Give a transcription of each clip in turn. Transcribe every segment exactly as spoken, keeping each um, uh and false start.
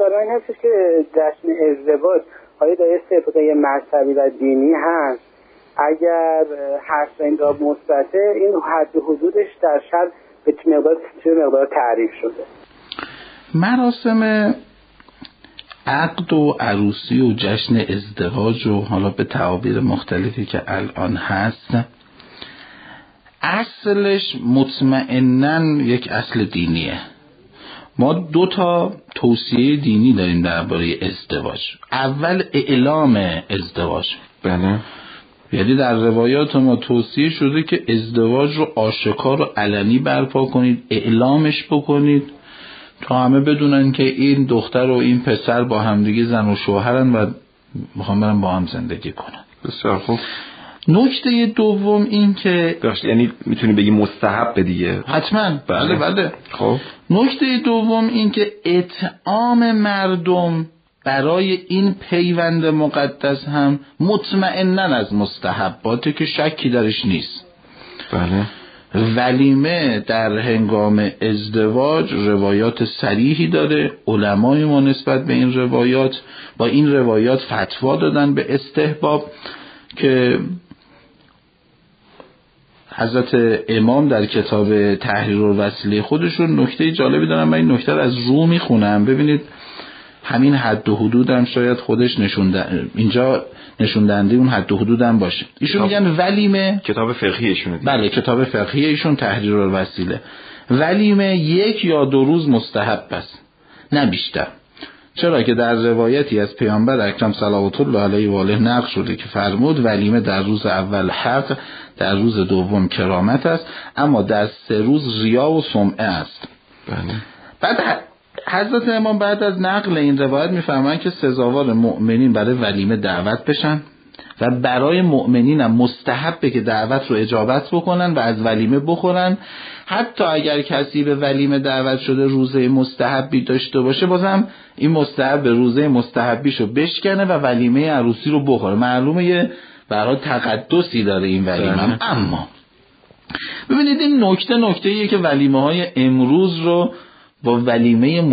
سوال این هستش که جشن ازدواج آیا داره طبق مذهبی و دینی هست؟ اگر هست انگار مثبته، این حد و حدودش در شرع به چه مقدار چه مقدار تعریف شده؟ مراسم عقد و عروسی و جشن ازدواج و حالا به تعابیر مختلفی که الان هست، اصلش مطمئناً یک اصل دینیه. ما دو تا توصیه دینی داریم درباره ازدواج. اول اعلام ازدواج. بله. یعنی در روایات ما توصیه شده که ازدواج رو آشکار و علنی برپا کنید، اعلامش بکنید تا همه بدونن که این دختر و این پسر با همدیگه زن و شوهرن و میخوام برن با هم زندگی کنن. بسیار خوب. نکته دوم این که یعنی میتونی بگی مستحب دیگه. حتما. بله بله. خب نکته دوم این که اطعام مردم برای این پیوند مقدس هم مطمئناً از مستحباته که شکی درش نیست. بله. ولیمه در هنگام ازدواج روایات صریحی داره. علمای ما نسبت به این روایات با این روایات فتوا دادن به استحباب که حضرت امام در کتاب تحریر الوسیله خودشون نکته جالبی دارن. من این نکته رو از رو میخونم، ببینید همین حد و حدود هم شاید خودش نشونده اینجا نشوندنده اون حد و حدود هم باشه. ایشون میگن ولیمه، کتاب فقهیشونه. بله کتاب فقهی ایشون تحریر الوسیله، ولیمه یک یا دو روز مستحب است نه بیشتر. چرا که در روایتی از پیامبر اکرم صلوات الله علیه و آله نقل شده که فرمود ولیمه در روز اول حق، در روز دوم کرامت است، اما در سه روز ریا و سمعه است. بله. بعد حضرت امام بعد از نقل این روایت میفرمایند که سزاوار مؤمنین برای ولیمه دعوت بشن و برای مؤمنین هم مستحبه که دعوت رو اجابت بکنن و از ولیمه بخورن. حتی اگر کسی به ولیمه دعوت شده روزه مستحبی داشته باشه، بازم این مستحب روزه مستحبیشو بشکنه و ولیمه عروسی رو بخوره. معلومه یه برای تقدسی داره این ولیمه. اما ببینید این نکته نکته ایه که ولیمه های امروز رو با ولیمه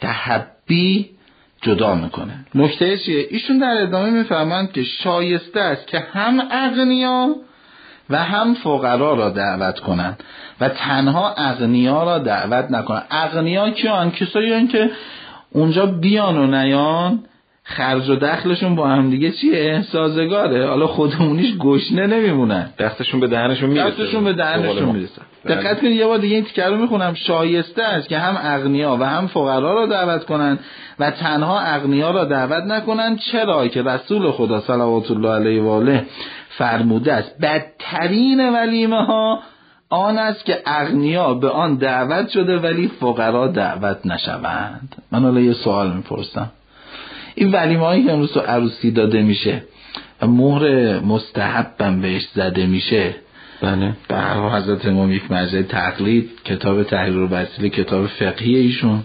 مستحبی جدا میکنه. نکته چیه؟ ایشون در ادامه میفرمایند که شایسته است که هم اغنیا و هم فقرا را دعوت کنند و تنها اغنیا را دعوت نکنند. اغنیا کیان؟ کسایی هستند که اونجا بیان و نیان خرج و دخلشون با هم دیگه چیه؟ سازگاره. حالا خودمونیش گشنه نمیمونن، دستشون به دهنشون میرسه. دستشون به دهنشون میرسه. دقت کنید یه بار دیگه این تیکه رو میخونم. شایسته است که هم اغنیا و هم فقرا را دعوت کنند و تنها اغنیا را دعوت نکنند. چرا که رسول خدا صلوات الله علیه و آله فرموده است بدترین ولیمه ها آن است که اغنیا به آن دعوت شده ولی فقرا دعوت نشوند. من حالا یه سوال میپرسم، این ولیمه هایی که امروز تو عروسی داده میشه و مهر مستحبم بهش زده میشه، بله، به هر حال حضرت امام یک مرجع تقلید، کتاب تحریر الوسیله کتاب فقهی ایشون،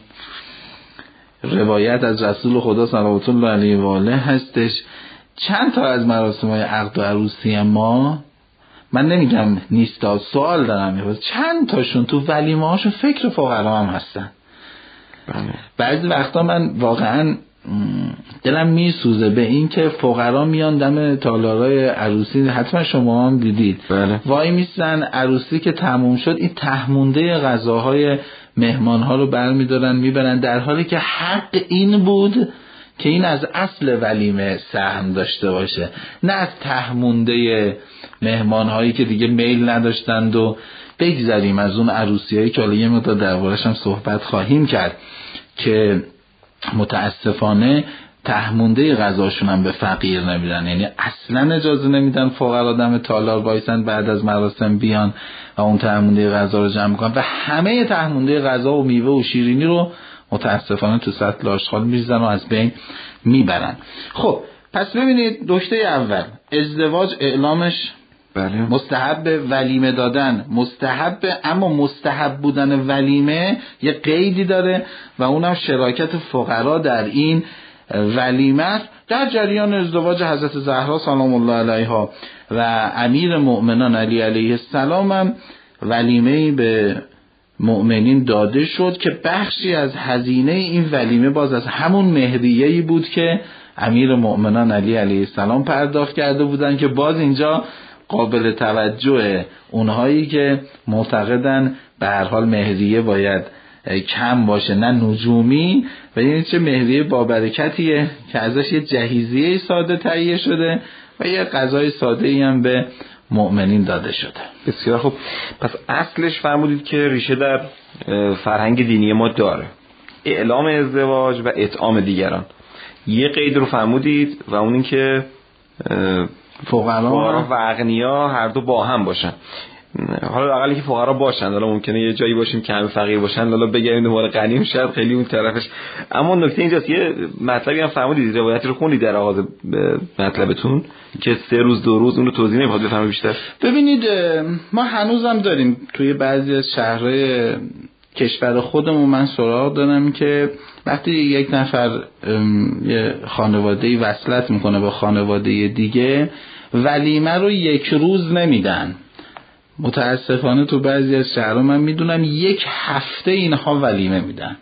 روایت از رسول خدا صلوات الله علیه و آله هستش. چند تا از مراسم های عقد و عروسی ما، من نمیگم نیستا، سوال دارم میپرسم، چند تاشون تو ولیمه هاشون فکر فقرا هم هستن. بله. بعضی وقتا من واقعا دلم میسوزه به این که فقرا میان دم تالارای عروسی، حتما شما هم دیدید، بله. وای میسن عروسی که تموم شد این تهمونده غذاهای مهمانها رو برمیدارن میبرن، در حالی که حق این بود که این از اصل ولیمه سهم داشته باشه، نه از تهمونده مهمانهایی که دیگه میل نداشتند. و بگذاریم از اون عروسی هایی که حالا یه مقدار دربارش هم صحبت خواهیم کرد که متاسفانه تهمونده غذاشون هم به فقیر نمیدن، یعنی اصلا اجازه نمیدن فقرا دم تالار وایسن بعد از مراسم بیان و اون تهمونده غذا رو جمع کنن و همه تهمونده غذا و میوه و شیرینی رو متاسفانه تو سطل آشغال میریزن و از بین میبرن. خب پس ببینید، نکته اول ازدواج اعلامش بله. مستحب، ولیمه دادن مستحب، اما مستحب بودن ولیمه یه قیدی داره و اونم شراکت فقرا در این ولیمه. در جریان ازدواج حضرت زهرا سلام الله علیها و امیر مؤمنان علی علیه السلام هم ولیمه‌ای به مؤمنین داده شد که بخشی از هزینه این ولیمه باز از همون مهریه‌ای بود که امیر مؤمنان علی علیه السلام پرداخت کرده بودن، که باز اینجا قابل توجه اونهایی که معتقدن به هر حال مهریه باید کم باشه نه نجومی، و این چه مهریه با برکتیه که ازش یه جهیزیه ساده تهیه شده و یه غذای ساده ای هم به مؤمنین داده شده. بسیار خوب. پس اصلش فرمودید که ریشه در فرهنگ دینی ما داره، اعلام ازدواج و اطعام دیگران. یه قید رو فرمودید و اون این که فقرا و اغنیا هر دو با هم باشن. حالا اقلی که فقرا باشن، حالا ممکنه یه جایی باشیم که همه فقیر باشن، حالا بگیریم دنبال غنی شاید خیلی اون طرفش. اما نکته اینجاست یه مطلبی هم فرمودید، روایتی رو خوندید در آغاز مطلبتون که سه روز دو روز، اون رو توضیح نمیخواد بفهمید بیشتر؟ ببینید ما هنوزم داریم توی بعضی از شهرهای کشور خودمون، من سراغ دارم که وقتی یک نفر یه خانواده‌ای وصلت میکنه با خانواده دیگه، ولیمه رو یک روز نمیدن. متاسفانه تو بعضی از شهرها من میدونم یک هفته اینها ولیمه میدن،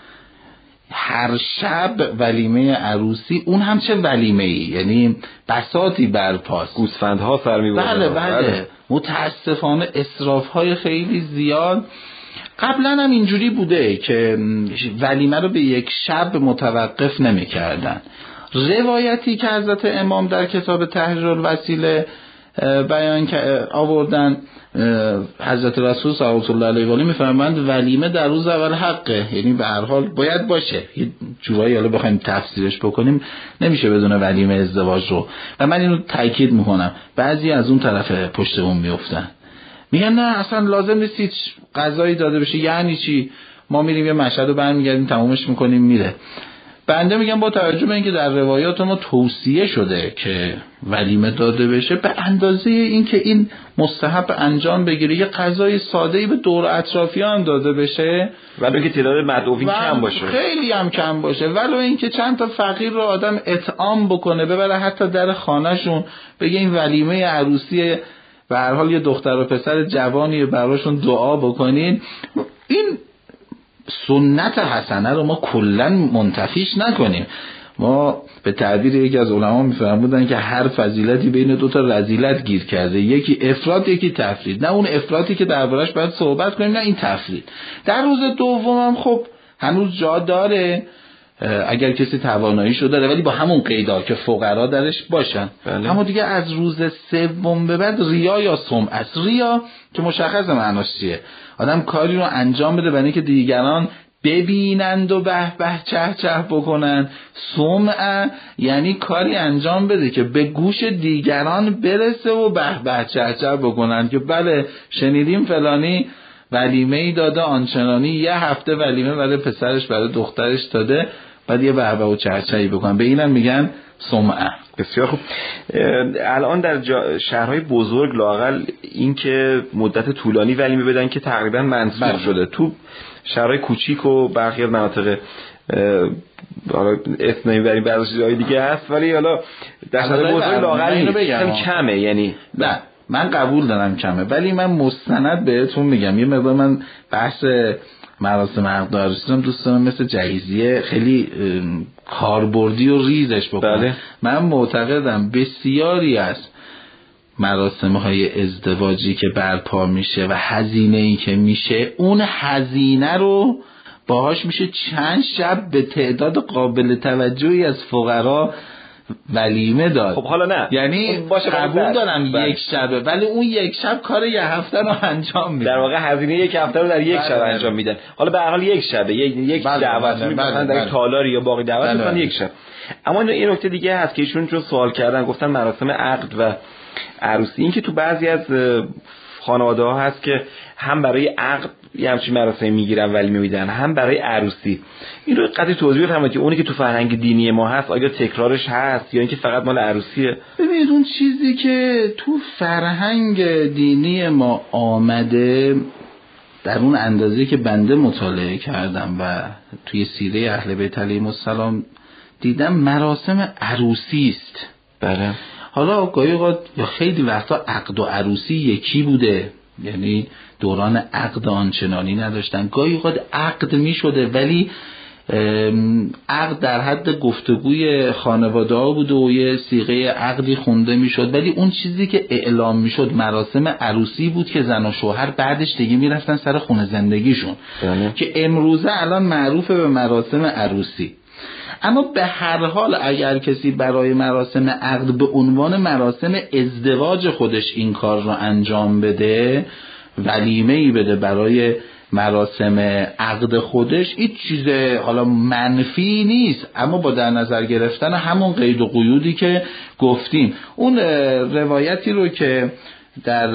هر شب ولیمه عروسی، اون هم چه ولیمه ای، یعنی بساطی برپاست، گوسفندها سر میبرن. بله بله. متاسفانه اسراف های خیلی زیاد. قبلا هم اینجوری بوده که ولیمه رو به یک شب متوقف نمی کردن. روایتی که حضرت امام در کتاب تحریر الوسیله بیان آوردن، حضرت رسول صلی الله علیه و آله میفرمایند ولیمه در روز اول حقه، یعنی به هر حال باید باشه. یه جورایی حالا بخوایم تفسیرش بکنیم نمیشه بدون ولیمه ازدواج رو، و من اینو تاکید میکنم. بعضی از اون طرف پشت اون میافتن، میگن نه اصلا لازم نیست هیچ غذایی داده بشه. یعنی چی؟ ما میریم یه مشهد رو برمیگردیم تمومش میکنیم میره. بنده میگم با توجه به اینکه در روایات ما توصیه شده که ولیمه داده بشه، به اندازه اینکه این مستحب انجام بگیره، یه غذای ساده‌ای به دور اطرافیان داده بشه، ولو اینکه تعداد مدعوین کم باشه، خیلی هم کم باشه، ولو اینکه چند تا فقیر رو آدم اطعام بکنه، ببره حتی در خانه‌شون، بگه این ولیمه عروسی به هر حال یه دختر و پسر جوانی براشون دعا بکنین، این سنت حسنه رو ما کلا منتفیش نکنیم. ما به تعبیر یکی از علما میفرمودن که هر فضیلتی بین دو تا رذیلت گیر کرده، یکی افراط یکی تفرید. نه اون افراطی که دربارش باید صحبت کنیم، نه این تفرید. در روز دوم هم خب هنوز جا داره اگر کسی تواناییش رو داره، ولی با همون قیدا که فقرا درش باشن. بله. اما دیگه از روز سوم به بعد ریا یا سمعه، ریا که مشخص معناش چیه، آدم کاری رو انجام بده برای اینکه دیگران ببینند و به به چه چه بکنن. سمعه یعنی کاری انجام بده که به گوش دیگران برسه و به به چه چه بکنن، که بله شنیدیم فلانی ولیمه ای داده آنچنانی، یه هفته ولیمه برای پسرش برای دخترش داده، بعد یه بهبه و چهچهی بکنن. به اینم میگن سمعه. بسیار خوب. الان در شهرهای بزرگ لااقل این که مدت طولانی ولیمه بدن که تقریبا منسوخ شده. تو شهرهای کوچیک و برخی از مناطق حالا اسم نمیبریم بعضی چیزهای دیگه هست، ولی حالا در شهرهای بزرگ لااقل کمه. یعنی نه من قبول دارم کمه، ولی من مستند بهتون میگم. یه مقدار من بحث مراسم عقد عروسی رو دوست دارم مثل جهیزیه خیلی کاربردی و ریزش بکنم. بله. من معتقدم بسیاری از مراسم های ازدواجی که برپا میشه و هزینه ای که میشه، اون هزینه رو باهاش میشه چند شب به تعداد قابل توجهی از فقرا ولیمه داد. خب حالا نه یعنی باشه قبول دارم بله. یک شبه، ولی اون یک شب کار یه هفته رو انجام میدن. در واقع هزینه یک هفته رو در یک بله شب بله. انجام میدن. حالا به هر حال یک شبه یک یک بله دعوت بله میکنن بله در بله. تالاری یا باقی دعوت بله میکنن بله. یک شب. اما این نکته دیگه هست که ایشون چون سوال کردن گفتن مراسم عقد و عروسی، این که تو بعضی از خانواده ها هست که هم برای عقد یه همچین مراسمی میگیرن ولیمه میدن، هم برای عروسی. این رو قطعی توضیح بفرمایید که اونی که تو فرهنگ دینی ما هست آیا تکرارش هست یا اینکه فقط مال عروسیه؟ ببینید اون چیزی که تو فرهنگ دینی ما آمده در اون اندازه که بنده مطالعه کردم و توی سیره اهل بیت علیهم السلام دیدم، مراسم عروسی است. بله. حالا گاهی اوقات یا خیلی وقتا عقد و عروسی یکی بوده، یعنی دوران عقد آنچنانی نداشتن. گاهی اوقات عقد می شده ولی عقد در حد گفتگوی خانواده ها بود و یه صیغه عقدی خونده می شد، ولی اون چیزی که اعلام می شد مراسم عروسی بود که زن و شوهر بعدش دیگه می رفتن سر خونه زندگیشون دانه. که امروزه الان معروفه به مراسم عروسی. اما به هر حال اگر کسی برای مراسم عقد به عنوان مراسم ازدواج خودش این کار رو انجام بده، ولیمه‌ای بده برای مراسم عقد خودش، این چیز حالا منفی نیست، اما با در نظر گرفتن همون قید و قیودی که گفتیم. اون روایتی رو که در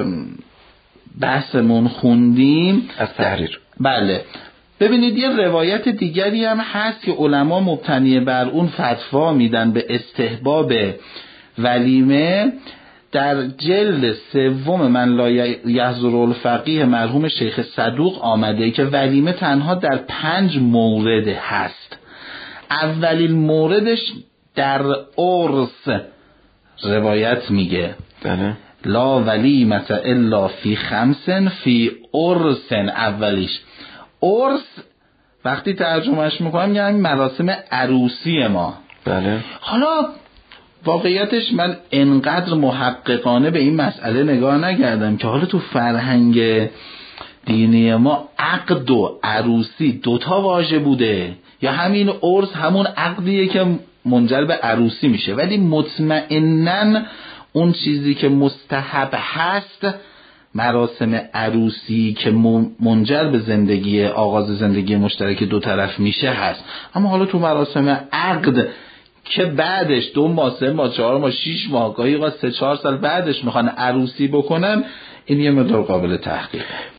بحثمون خوندیم از تحریر، بله، ببینید یه روایت دیگری هم هست که علما مبتنی بر اون فتوا میدن به استحباب ولیمه. در جلد سوم من لا یحضر الفقیه مرحوم شیخ صدوق آمده که ولیمه تنها در پنج مورد هست. اولین موردش در عرس، روایت میگه بله لا ولیمه الا فی خمسن فی عرس. اولیش عرس وقتی ترجمهش میکنم یعنی مراسم عروسی ما. بله. حالا واقعیتش من انقدر محققانه به این مسئله نگاه نکردم که حالا تو فرهنگ دینی ما عقد و عروسی دوتا واژه بوده یا همین عرس همون عقدیه که منجر به عروسی میشه، ولی مطمئناً اون چیزی که مستحب هست مراسم عروسی که منجر به زندگی آغاز زندگی مشترک دو طرف میشه هست. اما حالا تو مراسم عقد که بعدش دو ماه سه ماه چهار ماه شیش ماه گاهی سه چهار سال بعدش میخوان عروسی بکنن، این یه مقدار قابل تحقیق.